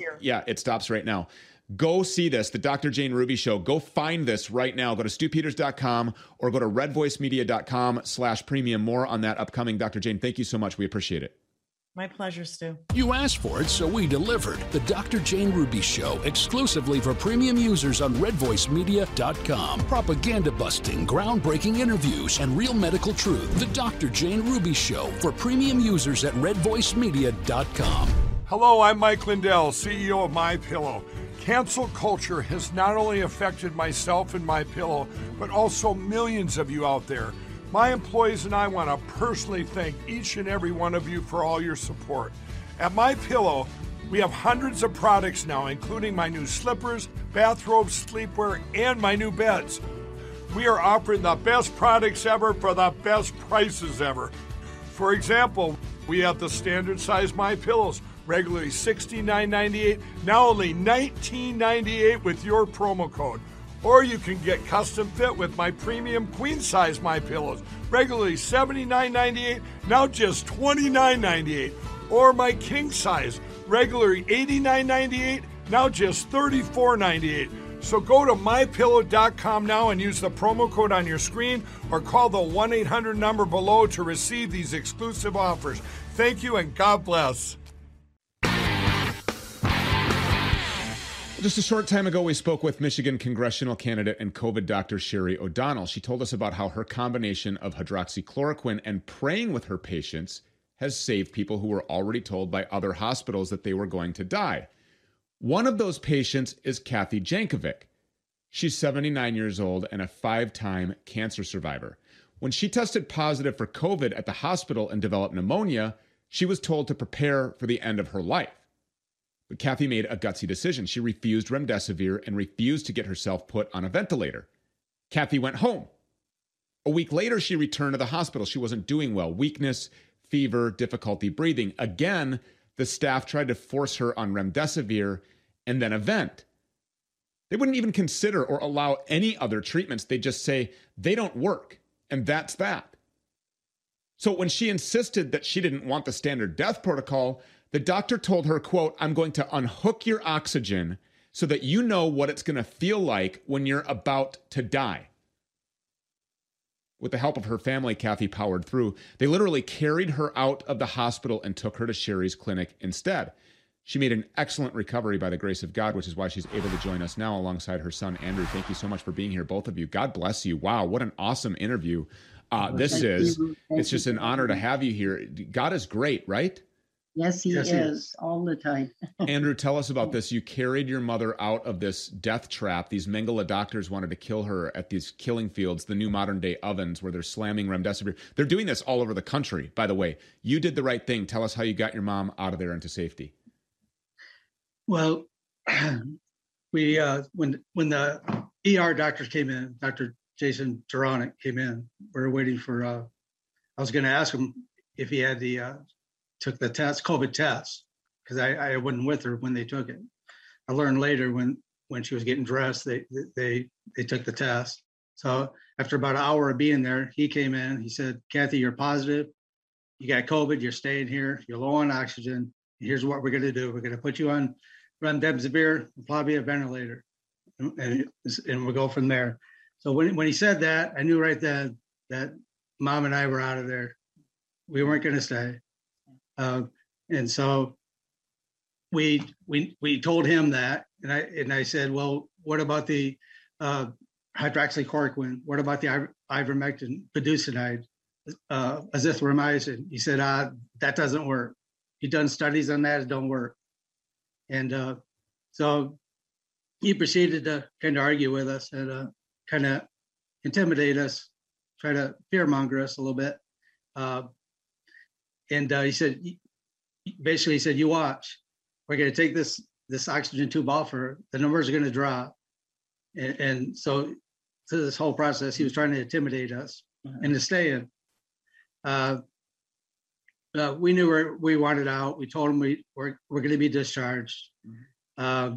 it stops right now. Go see this, the Dr. Jane Ruby Show. Go find this right now. Go to stupeters.com or go to redvoicemedia.com/premium. More on that upcoming. Dr. Jane, thank you so much. We appreciate it. My pleasure, Stu. You asked for it, so we delivered. The Dr. Jane Ruby Show, exclusively for premium users on redvoicemedia.com. Propaganda busting, groundbreaking interviews, and real medical truth. The Dr. Jane Ruby Show for premium users at redvoicemedia.com. Hello, I'm Mike Lindell, CEO of MyPillow. Cancel culture has not only affected myself and MyPillow, but also millions of you out there. My employees and I want to personally thank each and every one of you for all your support. At MyPillow, We have hundreds of products now, including my new slippers, bathrobes, sleepwear, and my new beds. We are offering the best products ever for the best prices ever. For example, we have the standard size My Pillows, regularly $69.98, now only $19.98 with your promo code. Or you can get custom fit with my premium queen size My Pillows, regularly $79.98, now just $29.98. Or my king size, regularly $89.98, now just $34.98. So go to MyPillow.com now and use the promo code on your screen or call the 1-800 number below to receive these exclusive offers. Thank you and God bless. Just a short time ago, we spoke with Michigan congressional candidate and COVID doctor Sherry O'Donnell. She told us about how her combination of hydroxychloroquine and praying with her patients has saved people who were already told by other hospitals that they were going to die. One of those patients is Kathy Jankovic. She's 79 years old and a 5-time cancer survivor. When she tested positive for COVID at the hospital and developed pneumonia, she was told to prepare for the end of her life. But Kathy made a gutsy decision. She refused remdesivir and refused to get herself put on a ventilator. Kathy went home. A week later, she returned to the hospital. She wasn't doing well. Weakness, fever, difficulty breathing. Again, the staff tried to force her on remdesivir and then a vent. They wouldn't even consider or allow any other treatments. They just say they don't work, and that's that. So when she insisted that she didn't want the standard death protocol, the doctor told her, quote, "I'm going to unhook your oxygen so that you know what it's going to feel like when you're about to die." With the help of her family, Kathy powered through. They literally carried her out of the hospital and took her to Sherry's clinic instead. She made an excellent recovery by the grace of God, which is why she's able to join us now alongside her son, Andrew. Thank you so much for being here, both of you. God bless you. Wow, what an awesome interview. It's just an honor to have you here. God is great, right? Yes, he is all the time. Andrew, tell us about this. You carried your mother out of this death trap. These Mengele doctors wanted to kill her at these killing fields, the new modern day ovens where they're slamming remdesivir. They're doing this all over the country, by the way. You did the right thing. Tell us how you got your mom out of there into safety. Well, we when the ER doctors came in, Dr. Jason Taronic came in. We were waiting for. I was going to ask him if he had took the test, COVID test, because I wasn't with her when they took it. I learned later when she was getting dressed, they took the test. So after about an hour of being there, he came in. He said, "Kathy, you're positive. You got COVID. You're staying here. You're low on oxygen. Here's what we're going to do. We're going to put you on remdesivir, probably a ventilator, and we'll go from there." So when he said that, I knew right then that Mom and I were out of there. We weren't going to stay. And so we told him that, and I said, "Well, what about the hydroxychloroquine? What about the ivermectin, budesonide, azithromycin?" He said, "That doesn't work. He'd done studies on that; it don't work." And so he proceeded to kind of argue with us and kind of intimidate us, try to fearmonger us a little bit. And he said, "You watch. We're going to take this oxygen tube off her. The numbers are going to drop." And so through this whole process, he was trying to intimidate us into staying. We knew we wanted out. We told him we're going to be discharged. And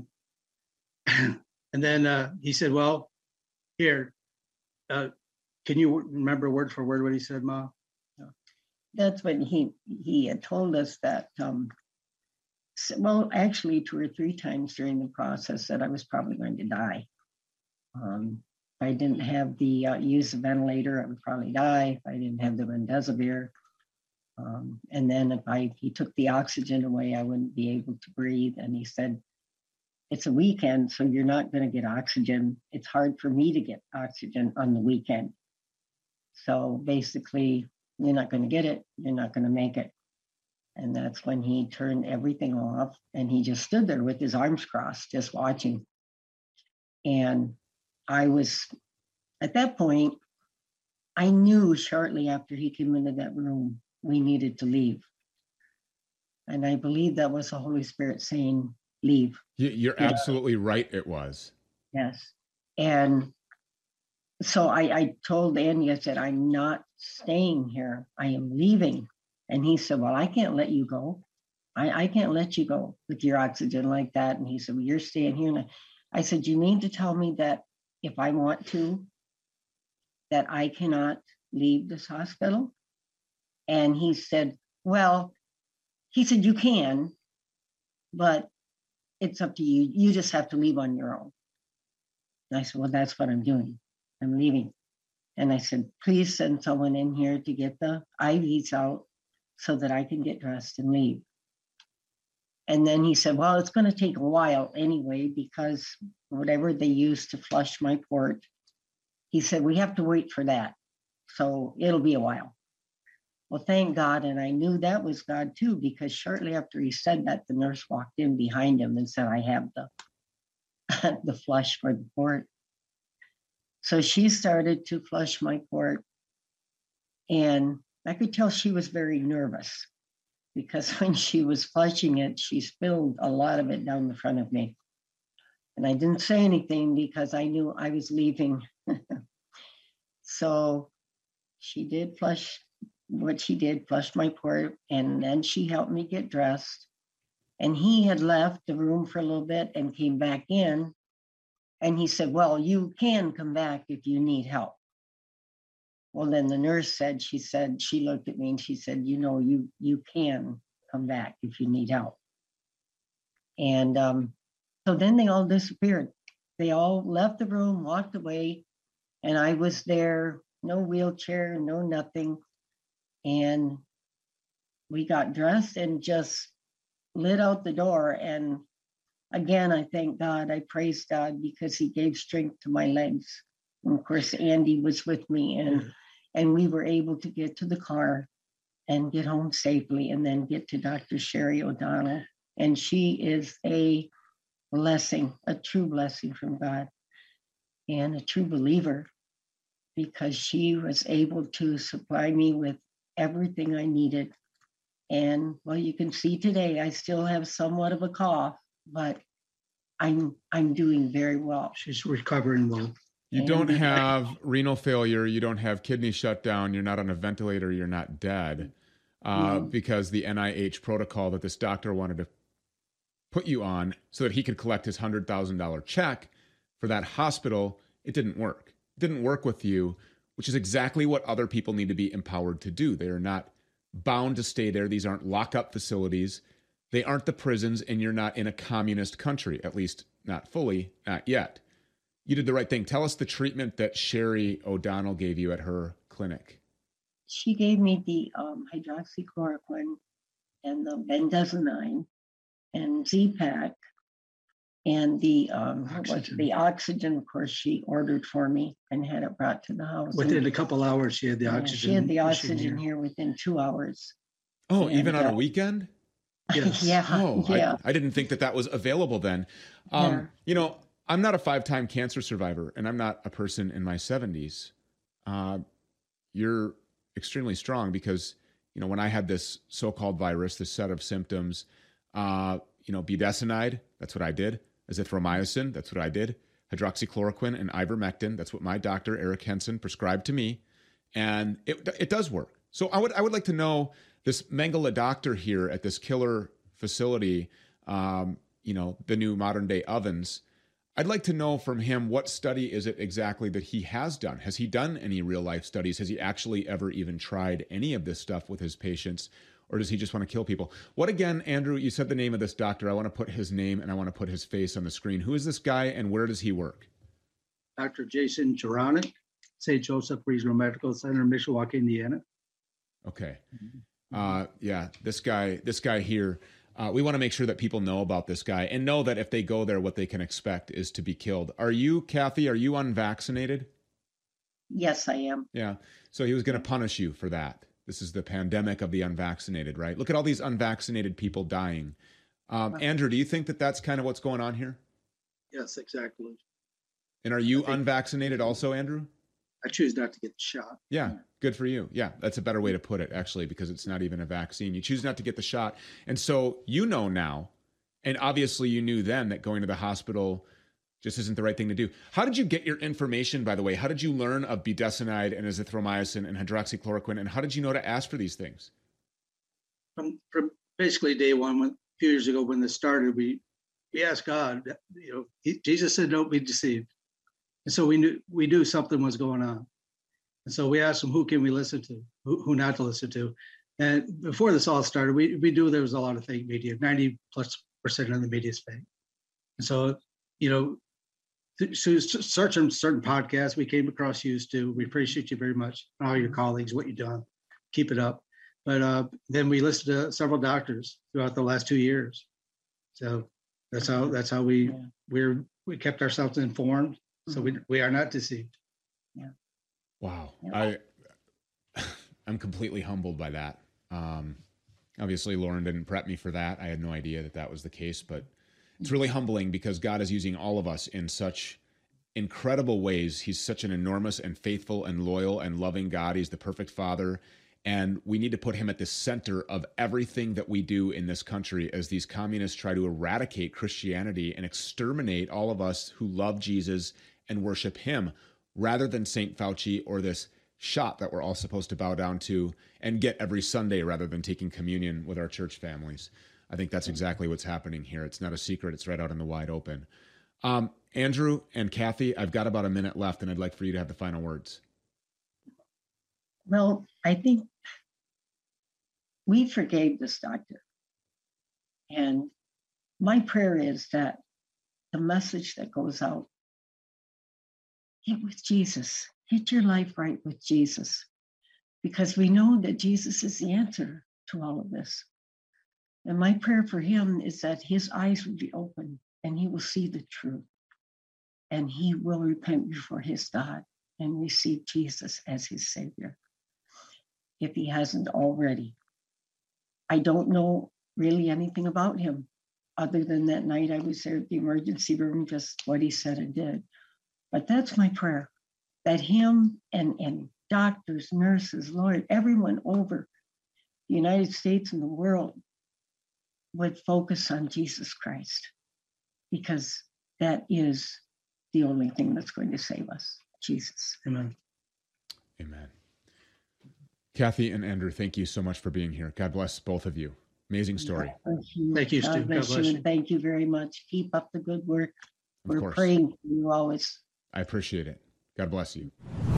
then he said, "Well, here, can you remember word for word what he said, Ma?" That's when he had told us that, well, actually 2 or 3 times during the process that I was probably going to die. If I didn't have the use of ventilator, I would probably die. If I didn't have the remdesivir. And then if he took the oxygen away, I wouldn't be able to breathe. And he said, "It's a weekend, so you're not going to get oxygen. It's hard for me to get oxygen on the weekend. So basically, you're not going to get it. You're not going to make it." And that's when he turned everything off and he just stood there with his arms crossed, just watching. And I was, at that point, I knew shortly after he came into that room, we needed to leave. And I believe that was the Holy Spirit saying, leave. You're absolutely right. It was. Yes. And so I told Andy, I said, I'm not staying here. I am leaving. And he said, well, I can't let you go. I can't let you go with your oxygen like that. And he said, well, you're staying here. And I said, you mean to tell me that if I want to, that I cannot leave this hospital? And he said, well, he said, you can, but it's up to you. You just have to leave on your own. And I said, well, that's what I'm doing. I'm leaving. And I said, please send someone in here to get the IVs out so that I can get dressed and leave. And then he said, well, it's going to take a while anyway, because whatever they use to flush my port, he said, we have to wait for that. So it'll be a while. Well, thank God. And I knew that was God too, because shortly after he said that, the nurse walked in behind him and said, I have the flush for the port. So she started to flush my port. And I could tell she was very nervous, because when she was flushing it, she spilled a lot of it down the front of me. And I didn't say anything because I knew I was leaving. So she did flush what she did, flushed my port, and then she helped me get dressed. And he had left the room for a little bit and came back in. And he said, well, you can come back if you need help. Well, then the nurse said, she looked at me and she said, you know, you can come back if you need help. And so then they all disappeared. They all left the room, walked away, and I was there, no wheelchair, no nothing. And we got dressed and just lit out the door. And again, I thank God, I praise God, because he gave strength to my legs. And of course, Andy was with me, and we were able to get to the car and get home safely, and then get to Dr. Sherry O'Donnell. And she is a blessing, a true blessing from God, and a true believer, because she was able to supply me with everything I needed. And well, you can see today, I still have somewhat of a cough, but I'm doing very well. She's recovering well. You don't have renal failure. You don't have kidney shutdown. You're not on a ventilator. You're not dead, because the NIH protocol that this doctor wanted to put you on so that he could collect his $100,000 check for that hospital, it didn't work. It didn't work with you, which is exactly what other people need to be empowered to do. They are not bound to stay there. These aren't lockup facilities. They aren't the prisons, and you're not in a communist country, at least not fully, not yet. You did the right thing. Tell us the treatment that Sherry O'Donnell gave you at her clinic. She gave me the hydroxychloroquine and the bendesinine and Z-Pak and the oxygen, of course, she ordered for me and had it brought to the house. Within a couple hours, she had the oxygen. She had the oxygen here within 2 hours. Oh, and even on a weekend? Yes. Yeah. Oh, yeah. I didn't think that was available then. You know, I'm not a 5-time cancer survivor, and I'm not a person in my 70s. You're extremely strong, because, you know, when I had this so-called virus, this set of symptoms, budesonide, that's what I did. Azithromycin, that's what I did. Hydroxychloroquine and ivermectin, that's what my doctor, Eric Henson, prescribed to me. And it does work. So I would like to know, this Mengele doctor here at this killer facility, the new modern day ovens, I'd like to know from him, what study is it exactly that he has done? Has he done any real life studies? Has he actually ever even tried any of this stuff with his patients? Or does he just want to kill people? What again, Andrew, you said the name of this doctor. I want to put his name and I want to put his face on the screen. Who is this guy and where does he work? Dr. Jason Juranic, St. Joseph Regional Medical Center, Mishawaka, Indiana. Okay. This guy here, we want to make sure that people know about this guy and know that if they go there, what they can expect is to be killed. Kathy, are you unvaccinated? Yes, I am. Yeah. So he was going to punish you for that. This is the pandemic of the unvaccinated, right? Look at all these unvaccinated people dying. Andrew, do you think that that's kind of what's going on here? Yes, exactly. And are you unvaccinated also, Andrew? I choose not to get the shot. Yeah. Good for you. Yeah, that's a better way to put it, actually, because it's not even a vaccine. You choose not to get the shot. And so you know now, and obviously you knew then, that going to the hospital just isn't the right thing to do. How did you get your information, by the way? How did you learn of budesonide and azithromycin and hydroxychloroquine? And how did you know to ask for these things? From basically day one, a few years ago when this started, we asked God, Jesus said, don't be deceived. And so we knew something was going on. And so we asked him, who can we listen to, who not to listen to? And before this all started, we knew there was a lot of fake media, 90+% of the media is fake. And so, so searching certain podcasts, we came across you, Stu. We appreciate you very much, and all your colleagues, what you've done. Keep it up. But then we listened to several doctors throughout the last 2 years. So that's how we kept ourselves informed. So we are not deceived. Yeah. Wow. I'm completely humbled by that. Obviously, Lauren didn't prep me for that. I had no idea that was the case, but it's really humbling because God is using all of us in such incredible ways. He's such an enormous and faithful and loyal and loving God. He's the perfect Father. And we need to put him at the center of everything that we do in this country as these communists try to eradicate Christianity and exterminate all of us who love Jesus and worship him, rather than St. Fauci or this shot that we're all supposed to bow down to and get every Sunday rather than taking communion with our church families. I think that's exactly what's happening here. It's not a secret. It's right out in the wide open. Andrew and Kathy, I've got about a minute left, and I'd like for you to have the final words. Well, I think we forgave this doctor. And my prayer is that the message that goes out, get with Jesus, get your life right with Jesus, because we know that Jesus is the answer to all of this. And my prayer for him is that his eyes will be open and he will see the truth, and he will repent before his God and receive Jesus as his Savior, if he hasn't already. I don't know really anything about him other than that night I was there at the emergency room, just what he said and did. But that's my prayer, that him and doctors, nurses, lawyers, everyone over the United States and the world would focus on Jesus Christ, because that is the only thing that's going to save us, Jesus. Amen. Amen. Kathy and Andrew, thank you so much for being here. God bless both of you. Amazing story. Thank you, Stu. God bless you, and thank you very much. Keep up the good work. We're praying for you always. I appreciate it. God bless you.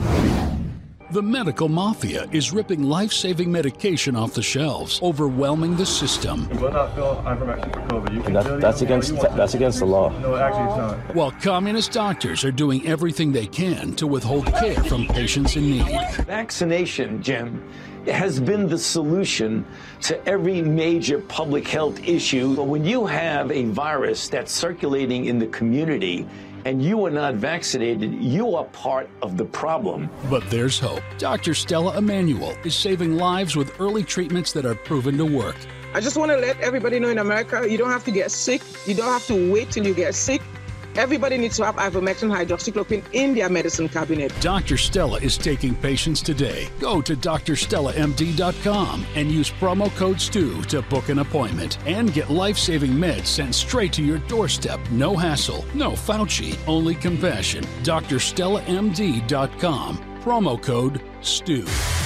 The medical mafia is ripping life-saving medication off the shelves, overwhelming the system. You will not fill ivermectin for COVID. That's against the law. No, actually it's not. While communist doctors are doing everything they can to withhold care from patients in need. Vaccination, Jim, has been the solution to every major public health issue. But when you have a virus that's circulating in the community and you are not vaccinated, you are part of the problem. But there's hope. Dr. Stella Emanuel is saving lives with early treatments that are proven to work. I just want to let everybody know in America, you don't have to get sick. You don't have to wait till you get sick. Everybody needs to have ivermectin hydroxychloroquine in their medicine cabinet. Dr. Stella is taking patients today. Go to drstellamd.com and use promo code STU to book an appointment and get life-saving meds sent straight to your doorstep. No hassle, no Fauci, only compassion. drstellamd.com. Promo code STU.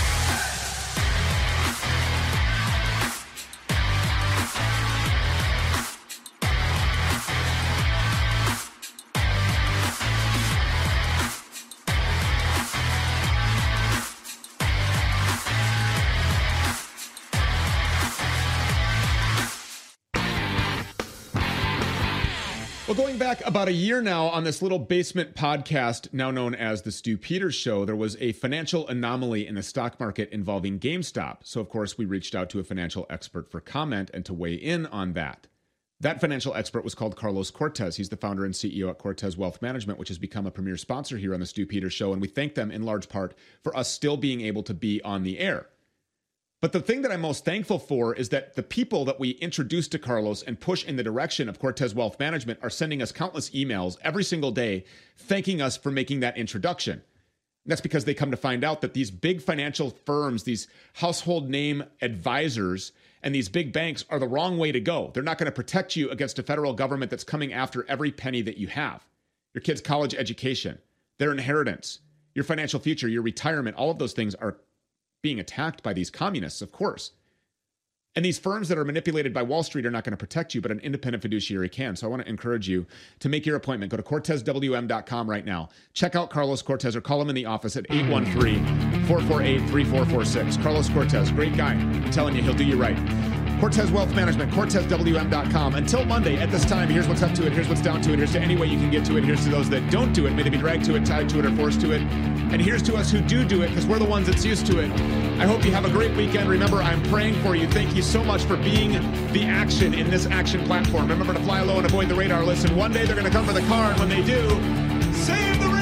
Well, going back about a year now on this little basement podcast, now known as the Stu Peters Show, there was a financial anomaly in the stock market involving GameStop. So, of course, we reached out to a financial expert for comment and to weigh in on that. That financial expert was called Carlos Cortez. He's the founder and CEO at Cortez Wealth Management, which has become a premier sponsor here on the Stu Peters Show. And we thank them in large part for us still being able to be on the air. But the thing that I'm most thankful for is that the people that we introduce to Carlos and push in the direction of Cortez Wealth Management are sending us countless emails every single day thanking us for making that introduction. That's because they come to find out that these big financial firms, these household name advisors, and these big banks are the wrong way to go. They're not going to protect you against a federal government that's coming after every penny that you have. Your kid's college education, their inheritance, your financial future, your retirement, all of those things are being attacked by these communists, of course. And these firms that are manipulated by Wall Street are not going to protect you, but an independent fiduciary can. So I want to encourage you to make your appointment. Go to CortezWM.com right now. Check out Carlos Cortez or call him in the office at 813-448-3446. Carlos Cortez, great guy. I'm telling you, he'll do you right. Cortez Wealth Management, CortezWM.com. Until Monday at this time, here's what's up to it, here's what's down to it, here's to any way you can get to it, here's to those that don't do it. May they be dragged to it, tied to it, or forced to it. And here's to us who do it, because we're the ones that's used to it. I hope you have a great weekend. Remember, I'm praying for you. Thank you so much for being the action in this action platform. Remember to fly low and avoid the radar. Listen, one day they're going to come for the car, and when they do, save the